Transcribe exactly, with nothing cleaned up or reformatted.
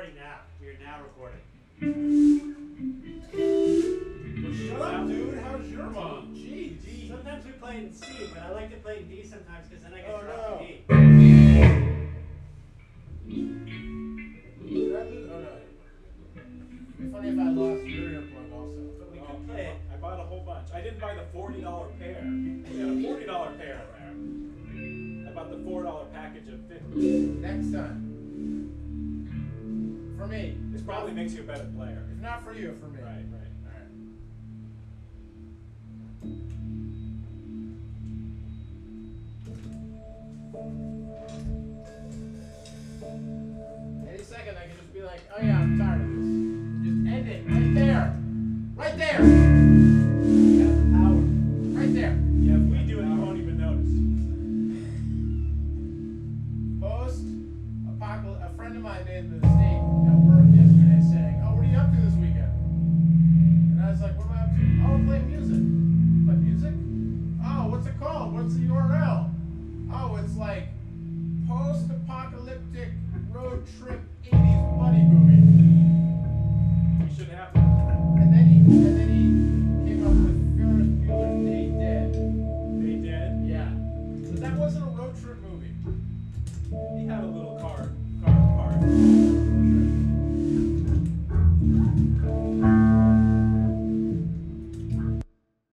recording now. We are now recording. Well, shut up, dude. How's your mom? Jeez. D. Sometimes we play in C, but I like to play in D sometimes because then I can Oh, drop no. the D. Did I lose? Oh, no. It'd be funny if I lost your earplug also. But we Oh, could play it. I bought a whole bunch. I didn't buy the forty dollar pair. We had a forty dollar pair in there. I bought the four dollar package of fifty. Next time. For me. This probably makes you a better player. If not for you, for me. Right, right. Any second, I can just be like, oh yeah, I'm tired of this. Just end it right there. Right there. We have the power. Right there. Yeah, if we do it, you won't even notice. Post apocalypse. A friend of mine made the mistake at work yesterday saying, oh, what are you up to this weekend? And I was like, what am I up to? Oh, I'm playing music. Play music? Oh, what's it called? What's the U R L? Oh, it's like post-apocalyptic road trip eighties buddy movie. You should have them. And then he, and then he